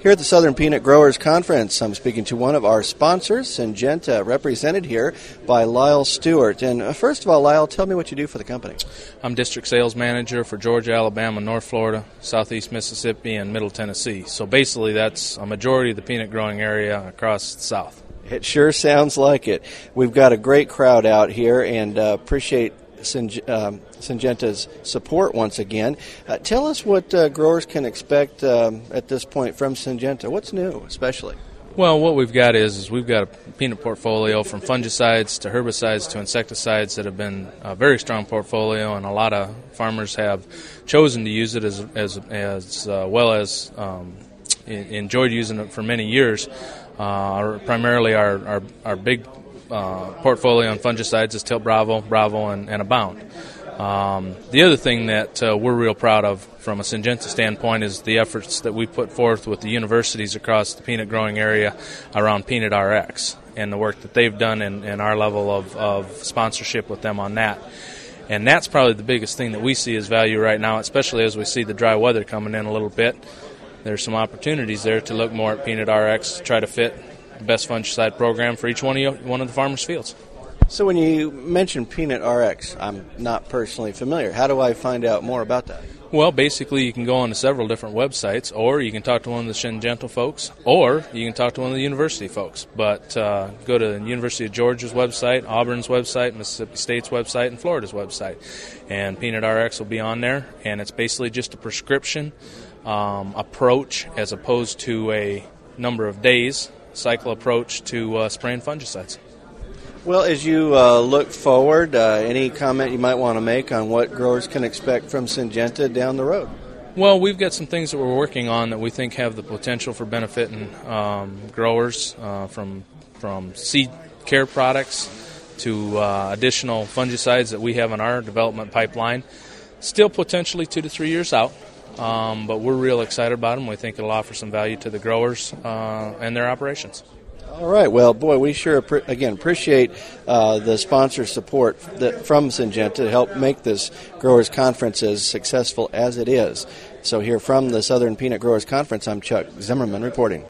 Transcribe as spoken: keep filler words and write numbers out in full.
Here at the Southern Peanut Growers Conference, I'm speaking to one of our sponsors, Syngenta, represented here by Lyle Stewart. And uh, first of all, Lyle, tell me what you do for the company. I'm District Sales Manager for Georgia, Alabama, North Florida, Southeast Mississippi, and Middle Tennessee. So basically that's a majority of the peanut growing area across the South. It sure sounds like it. We've got a great crowd out here, and uh, appreciate Syng- um, Syngenta's support once again. Uh, tell us what uh, growers can expect um, at this point from Syngenta. What's new, especially? Well, what we've got is, is we've got a peanut portfolio from fungicides to herbicides to insecticides that have been a very strong portfolio, and a lot of farmers have chosen to use it as as as uh, well as um, enjoyed using it for many years. Uh, primarily, our our, our big uh, portfolio on fungicides is Tilt Bravo, Bravo, and, and Abound. Um, the other thing that uh, we're real proud of from a Syngenta standpoint is the efforts that we put forth with the universities across the peanut growing area around Peanut R X and the work that they've done and, and our level of, of sponsorship with them on that. And that's probably the biggest thing that we see as value right now, especially as we see the dry weather coming in a little bit. There's some opportunities there to look more at Peanut R X to try to fit the best fungicide program for each one of, you, one of the farmers' fields. So when you mention Peanut R X, I'm not personally familiar. How do I find out more about that? Well, basically you can go on to several different websites, or you can talk to one of the Syngenta folks, or you can talk to one of the university folks. But uh, go to the University of Georgia's website, Auburn's website, Mississippi State's website, and Florida's website. And Peanut R X will be on there, and it's basically just a prescription um, approach as opposed to a number of days cycle approach to uh, spraying fungicides. Well, as you uh, look forward, uh, any comment you might want to make on what growers can expect from Syngenta down the road? Well, we've got some things that we're working on that we think have the potential for benefiting um, growers, uh, from from seed care products to uh, additional fungicides that we have in our development pipeline. Still potentially two to three years out, um, but we're real excited about them. We think it'll offer some value to the growers uh, and their operations. All right. Well, boy, we sure, again, appreciate uh, the sponsor support that, from Syngenta to help make this Growers Conference as successful as it is. So here from the Southern Peanut Growers Conference, I'm Chuck Zimmerman reporting.